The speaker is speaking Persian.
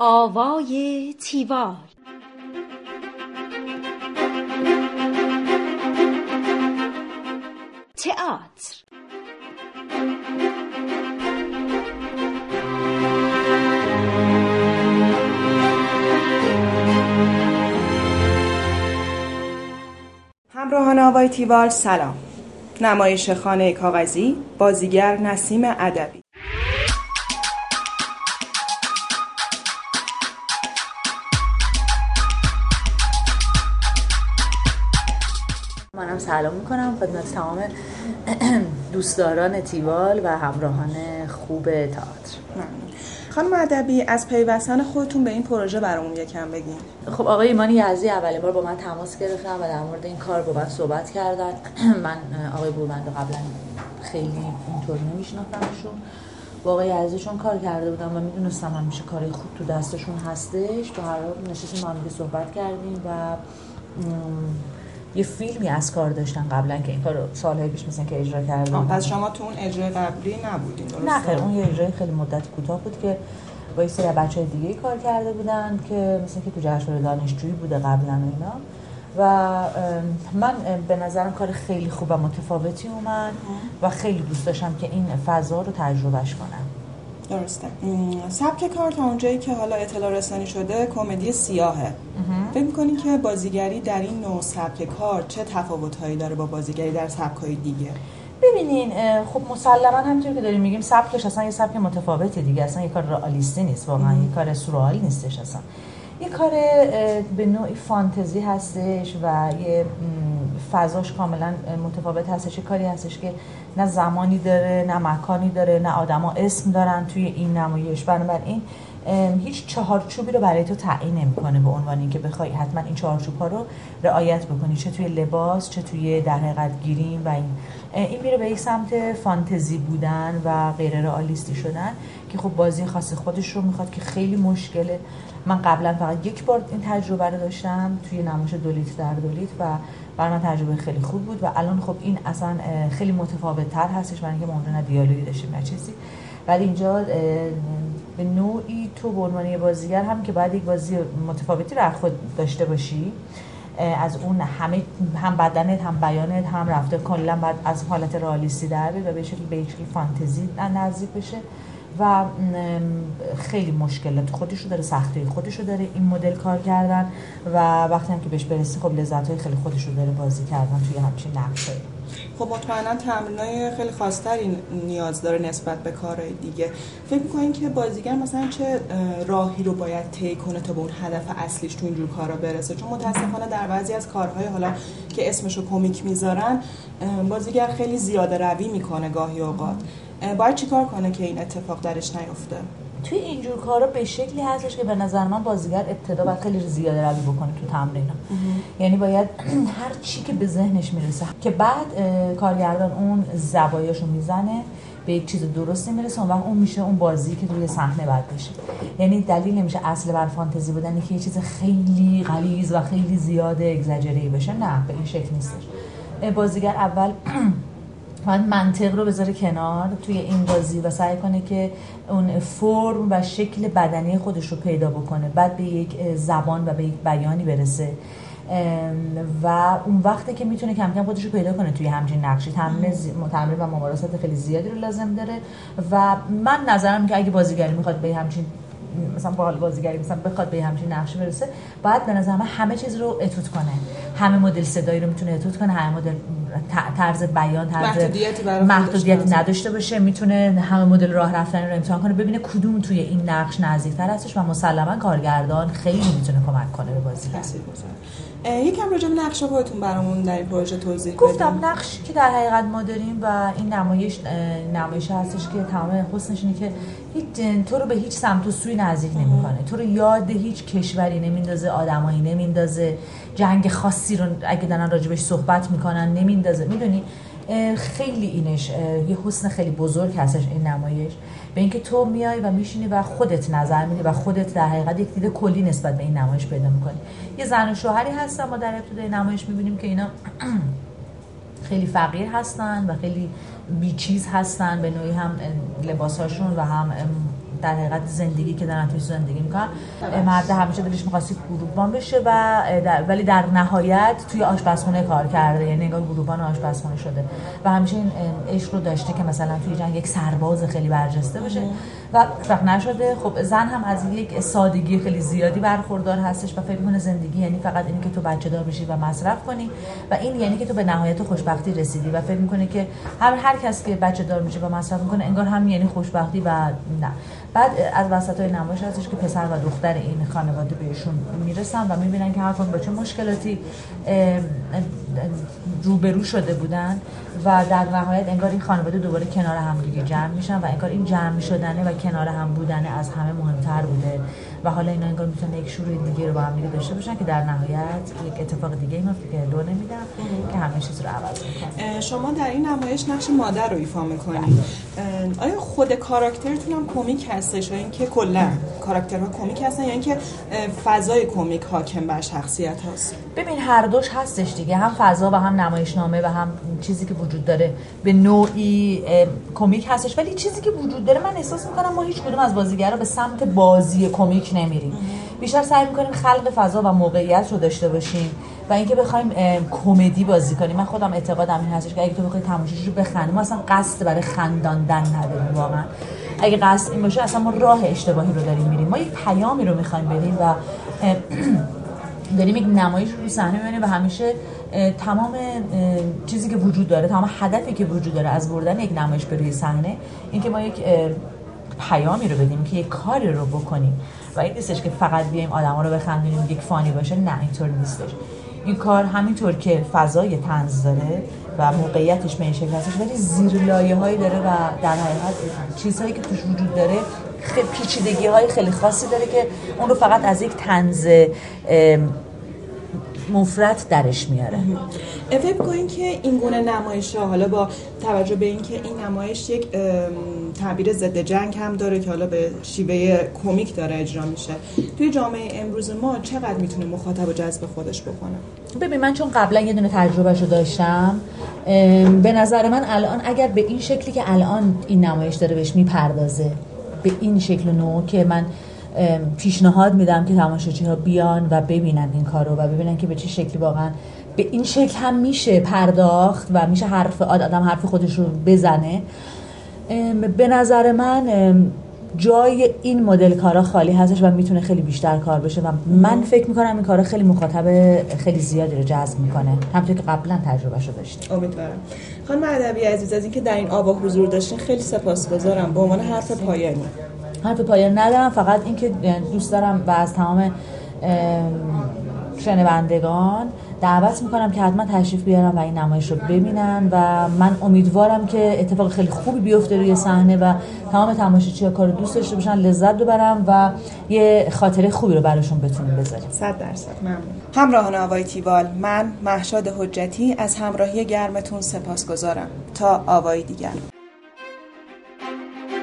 آوای تیوال. تئاتر. همراهان آوای تیوال سلام. نمایش خانه کاغذی، بازیگر نسیم ادبی. منم سلام میکنم خدمت تمام دوستداران تیوال و همراهان خوب تئاتر. خانم ادبی، از پیوستن خودتون به این پروژه برامون یکم بگین. خب آقای ایمانی یزدی اولین بار با من تماس گرفتن و در مورد این کار با من صحبت کردن. من آقای برومند قبلا خیلی اینطور نمیشناختمشون. با آقای یزدی چون کار کرده بودم و میدونستم همیشه کاری خوب تو دستشون هستش، تو هر حال نشستیم با هم صحبت کردیم و یه فیلمی از کار داشتن قبلا که این کارو سالهای پیش مثلا که اجرا کردن. پس شما تو اون اجرای قبلی نبودین درسته؟ نه خیر، اون یه اجرای خیلی مدت کوتاه بود که با یه سری بچه‌های دیگه کار کرده بودن که مثلا که تو جشنواره دانشجویی بوده قبلا اینا و من به نظرم کار خیلی خوب و متفاوتی اومد و خیلی دوست داشتم که این فضا رو تجربهش کنم. درسته. سبک کار تا اونجایی که حالا اطلاع رسانی شده کمدی سیاهه. فکر می‌کنین که بازیگری در این نوع سبک کار چه تفاوت‌هایی داره با بازیگری در سبک‌های دیگه؟ ببینین خب مسلماً همونطور که داریم میگیم سبکش اصلا یه سبک متفاوته دیگه، اصلا یه کار رئالیستی نیست واقعا، یه کار سورئال نیستش، اصلا یه کار به نوعی فانتزی هستش و یه فضاش کاملا متفاوت هستش. یه کاری هستش که نه زمانی داره نه مکانی داره نه آدما اسم دارن توی این نمایش، بنابراین هیچ چهارچوبی رو برای تو تعیین نمی‌کنه به عنوان اینکه بخوای حتما این چهارچوب‌ها رو رعایت بکنی، چه توی لباس چه توی در حقیقت گیریم و این میره به یک سمت فانتزی بودن و غیر رئالیستی شدن که خب بازی خاص خودش رو میخواد که خیلی مشکله. من قبلا فقط یک بار این تجربه رو داشتم توی نمایش دولیت در دولیت و برای من تجربه خیلی خوب بود و الان خب این اصلا خیلی متفاوت‌تر هستش، برای اینکه ما اونجا نه دیالوگی داشتیم نه چیزی، ولی اینجا به نوعی تو به عنوان یه بازیگر هم که باید یک بازی متفاوتی رو خود داشته باشی، از اون همه هم بدنت هم بیانت هم رفته کلا بعد از حالت رئالیستی در بیاد و به شکلی فانتزی نزدیک بشه و خیلی مشکلات خودش رو داره، سختی خودش رو داره این مدل کار کردن و وقتی هم که بهش برسی خب لذت‌های خیلی خودش رو داره بازی کردن توی همچین نقشایی. خب مطمئنا تمرینای خیلی خاص‌تری نیاز داره نسبت به کارهای دیگه. فکر می‌کنین که بازیگر مثلا چه راهی رو باید طی کنه تا به اون هدف اصلیش تو اینجور کارا برسه؟ چون متأسفانه در بعضی از کارهای حالا که اسمشو کمیک میذارن بازیگر خیلی زیاده روی میکنه گاهی اوقات. باید چیکار کنه که این اتفاق درش نیفته؟ توی اینجور کارا به شکلی هستش که به نظر من بازیگر ابتدا باید خیلی زیاده روی بکنه تو تمرینا. یعنی باید هر چی که به ذهنش میرسه که بعد کارگردان اون زوایاشو میزنه به یک چیز درستی میرسه، اون وقت اون میشه اون بازی که توی صحنه بعد بشه. یعنی دلیل نمیشه اصل بر فانتزی بودن که یه چیز خیلی غلیظ و خیلی زیاده اگزاجری بشه، نه به این شکل نیستش. بازیگر اول باید منطق رو بذاره کنار توی این بازی و سعی کنه که اون فرم و شکل بدنی خودش رو پیدا بکنه، بعد به یک زبان و به یک بیانی برسه و اون وقته که میتونه کم کم خودش رو پیدا کنه توی همچین نقشی. تمرین و ممارسات خیلی زیادی رو لازم داره و من نظرم که اگه بازیگری میخواد به همچین مثلا بازیگری مثلا بخواد به همچین نقشی برسه، باید به نظر من همه چیز رو اتوت کنه، همه مدل صدایی رو میتونه اتوت کنه، همه مدل طرز بیان، محدودیتی نداشته باشه، میتونه همه مدل راه رفتن رو امتحان کنه، ببینه کدوم توی این نقش نزدیک‌تر هستش و مسلماً کارگردان خیلی میتونه کمک کنه به بازیگر. یکم راجع به نقش خودتون برامون در این پروژه توضیح بدید. گفتم نقش که در حقیقت ما داریم و این نمایش هستش که تمام حسنش اینه که هیچ تو رو به هیچ سمت و سوی نزدیک نمی‌کنه، تو رو یاد هیچ کشوری نمیندازه، آدمایی نمیندازه، جنگ خاصی رو اگه دارن راجبش صحبت میکنن نمیندازه. میدونی خیلی اینش یه حسن خیلی بزرگ هستش این نمایش، به اینکه تو میای و میشینی و خودت نظر میدی و خودت در حقیقت یک دید کلی نسبت به این نمایش پیدا میکنی. یه زن و شوهری هستن، ما در ابتدای نمایش میبینیم که اینا خیلی فقیر هستن و خیلی بیچیز هستن، به نوعی هم لباساشون و هم در حقیقت زندگی که دارن توی زندگی میکنن. مرد همیشه دلش می‌خواسته گروهبان بشه و ولی در نهایت توی آشپزخونه کار کرده، یعنی انگار گروهبان آشپزخونه شده و همیشه این عشق رو داشته که مثلا توی جنگ یک سرباز خیلی برجسته باشه و فقط نشده. خب زن هم از یک سادگی خیلی زیادی برخوردار هستش و فکر می‌کنه زندگی یعنی فقط اینی که تو بچه‌دار بشی و مصرف کنی و این یعنی که تو به نهایت خوشبختی رسیدی و فکر می‌کنه که هر کس که بچه‌دار میشه و مصرف می‌کنه انگار هم یعنی خوشبختی و نه. بعد از وسطای نمایش هستش که پسر و دختر این خانواده بهشون میرسن و میبینن که هر کدوم با چه مشکلاتی روبرو شده بودن و در نهایت انگار این خانواده دوباره کنار هم دیگه جمع میشن و انگار این جمع شدنه و کنار هم بودنه از همه مهمتر بوده و حالا اینا انگار میتونن یک شروع دیگه رو با هم دیگه داشته باشن که در نهایت یک اتفاق دیگه میفته که دو نمیدن که همه چیز رو عوض میکنه. شما در این نمایش نقش مادر رو ایفا میکنید. آیا خود کاراکترتون هم کمیک هستش یا اینکه کلا کاراکترها کمیک هستن یا اینکه فضای کمیک حاکم بر شخصیت هست؟ ببین هر دوش هستش دیگه، هم فضا و هم نمایشنامه و هم چیزی که وجود داره به نوعی کمیک هستش، ولی چیزی که وجود داره من احساس میکنم ما هیچ کدوم از بازیگرا به سمت بازی کمیک نمیریم، بیشتر سعی میکنیم خلق فضا و موقعیت رو داشته باشیم و اینکه بخوایم کمدی بازی کنیم. من خودم اعتقادم این هستش که اگه تو بخوای تماشاچی رو بخندیم، ما اصلا قصد برای خنداندن نداریم. واقعا اگه قصد این باشه اصلا ما راه اشتباهی رو داریم میریم. ما یک پیامی رو میخوایم بدیم و داریم یک نمایش رو صحنه می‌بینیم و همیشه تمام چیزی که وجود داره، تمام هدفی که وجود داره از بردن یک نمایش به روی صحنه این که ما یک پیامی رو بدیم که یک کاری رو بکنیم و این نیستش که فقط بیایم آدما رو بخندونیم یک فانی باشه. نه اینطور نیستش. این کار همینطور که فضای طنز داره و موقعیتش به این شکل هستش ولی زیرلایه‌هایی داره و در حقیقت چیزهایی که توش وجود داره خیلی پیچیدگی‌های خیلی خاصی داره که اون رو فقط از یک طنز مفرد درش میاره. فکر کنین که این گونه نمایش‌ها حالا با توجه به اینکه این نمایش یک تعبیر ضد جنگ هم داره که حالا به شیوه کمیک داره اجرا میشه، توی جامعه امروز ما چقدر میتونه مخاطب رو جذب خودش بکنه؟ ببین من چون قبلا یه دونه تجربهشو داشتم، به نظر من الان اگر به این شکلی که الان این نمایش داره بهش میپردازه، به این شکل نوع که من پیشنهاد میدم که تماشاچی‌ها بیان و ببینن این کارو و ببینن که به چه شکلی واقعا به این شکل هم میشه پرداخت و میشه آدم حرف خودش رو بزنه. به نظر من جای این مدل کارا خالی هستش و میتونه خیلی بیشتر کار بشه و من فکر میکنم این کارا خیلی مخاطب خیلی زیادی رو جذب میکنه، همونطور که قبلا تجربهشو داشتیم. امیدوارم. خانم ادبی عزیز از اینکه در این آوا حضور داشتین خیلی سپاسگزارم. به عنوان حرف پایانی ندارم، فقط اینکه دوست دارم و از تمام شنوندگان دعوت میکنم که حتما تشریف بیارن و این نمایش رو ببینن و من امیدوارم که اتفاق خیلی خوبی بیفته روی صحنه و تمام تماشاچی‌ها کار رو دوست داشته باشن، لذت ببرن و یه خاطره خوبی رو براشون بتونیم بذاریم. 100% ممنون. همراهان آوای تیوال، من مهشاد حجتی از همراهی گرمتون سپاسگزارم. تا آوای دیگر.